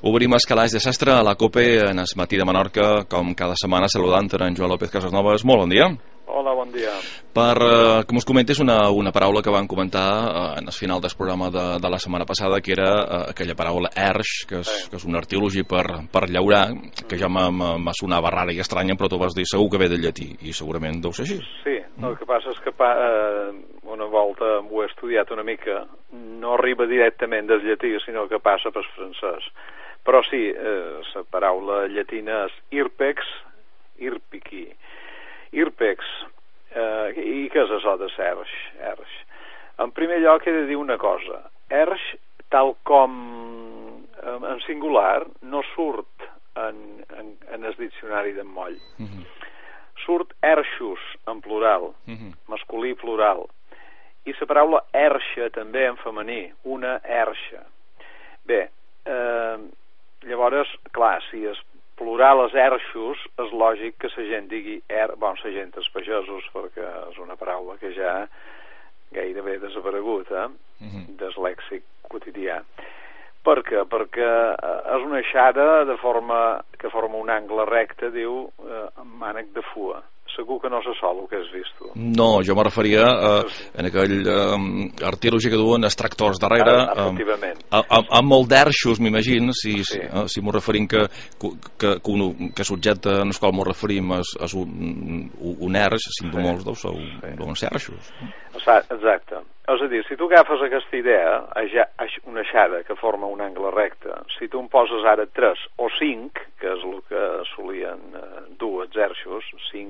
Obrim el calaix de sastre a la COPE en el matí de Menorca, com cada setmana saludant en Joan López Casasnovas. Molt bon dia. Hola, bon dia. Com us comentes, una paraula que van comentar en el final del programa de la setmana passada, que era aquella paraula erx, que és un artilogi per llaurar, que ja m'ha sonava rara i estranya, però tu vas dir segur que ve del llatí, i segurament deu ser així. Sí, el que passa és que una volta ho he estudiat una mica, no arriba directament del llatí, sinó que passa pel francès. Però sí, la paraula llatina és irpex, irpiqui. Irpex, i què és això de erx? En primer lloc he de dir una cosa. Erx, tal com en singular, no surt en el diccionari d'en Moll. Surt erxos en plural, masculí plural, i la paraula erxa també en femení, una erxa. Bé, llavors, clar, si és plural els erxos, és lògic que la gent digui la gent, els pagesos, perquè és una paraula que ja gairebé desaparegut, del lèxic quotidià. Per què? Perquè és una aixada que forma un angle recte, diu mànec de fua. Segur que no se sol el que has vist tu. No, jo me referia en aquell artilogi que duen els tractors darrere, amb molt d'erxos, m'imagino, si m'ho referim que subjecte en el qual m'ho referim és un erx, si en molts deuen ser erxos. Exacte. És a dir, si tu agafes aquesta idea, una aixada que forma un angle recte, si tu en poses ara 3 o 5, que és el que solien dur els erxos,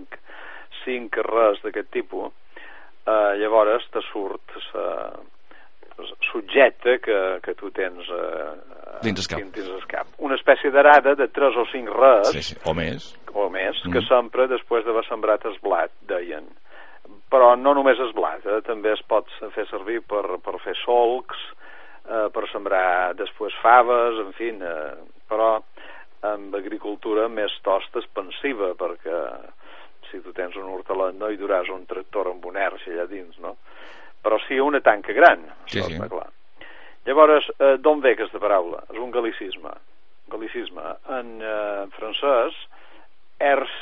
5 res d'aquest tipus, llavors te surt subjecte que tu tens dins el cap. Una espècie d'arada de 3 o 5 res, o més, que s'empra després d'haver sembrat el blat, deien. Però no només és blat, també es pot fer servir per fer solcs, per sembrar després faves, en fi, però amb agricultura més tosta expansiva, perquè si tu tens un hortalet no hi duràs un tractor amb un erx allà dins, no? Però sí una tanca gran, això està clar. Llavors, d'on ve aquesta paraula? És un gal·licisme. En francès, erx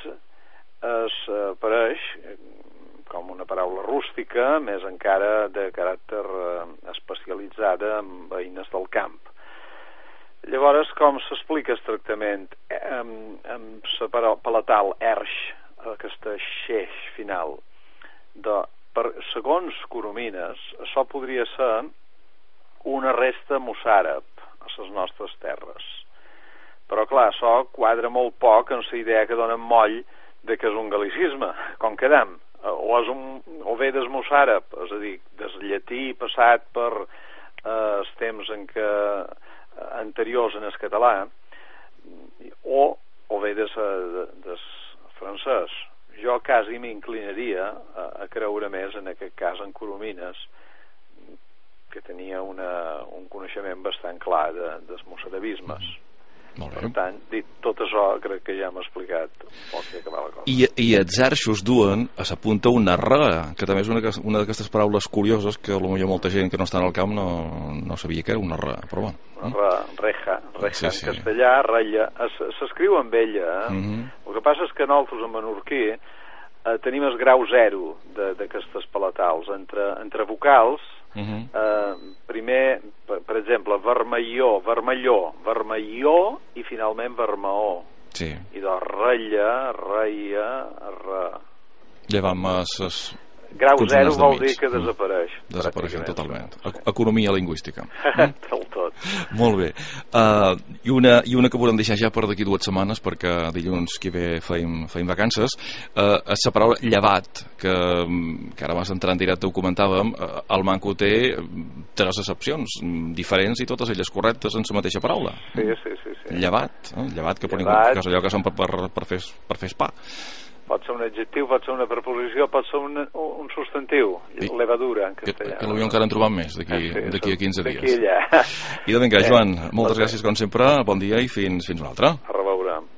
apareix com una paraula rústica, més encara de caràcter especialitzada en veïnes del camp. Llavors, com s'explica el tractament amb la palatal erx, aquesta xeix final, segons Coromines, això podria ser una resta mossàrab a les nostres terres. Però clar, això quadra molt poc en la idea que dona Moll de que és un gal·licisme, com quedam. O ve del mossàrab, és a dir, del llatí passat per els temps anteriors en el català, o ve del francès. Jo quasi m'inclinaria a creure més en aquest cas en Coromines, que tenia un coneixement bastant clar dels mossarabismes. Per tant, dit tot això, crec que ja m'ha explicat pot fer acabar la cosa. I els erxos duen a la punta una re, que també és una d'aquestes paraules curioses que potser molta gent que no està en el camp no sabia que era una re, però bueno. Una reja en castellà, rella, s'escriu amb ella. El que passa és que nosaltres en menorquí tenim el grau 0 d'aquestes palatals entre vocals. Primer, per exemple, vermelló i finalment vermeó, i de rella, reia, llevam grau 0 vol dir que desapareixen totalment. Economia lingüística. Del tot. Molt bé. I una que volem deixar ja per d'aquí 2 setmanes, perquè dilluns que ve feim vacances, és la paraula llevat, que ara abans d'entrar en directe ho comentàvem. El manco té 3 accepcions diferents i totes elles correctes en la mateixa paraula. Sí. Llevat, que és allò que són per fer pa. Pot ser un adjectiu, pot ser una preposició, pot ser un substantiu, levadura en castellà. Que potser encara en trobam més d'aquí a 15 dies. D'aquí allà. I de vinga, Joan, moltes gràcies com sempre, bon dia i fins una altra. A reveure.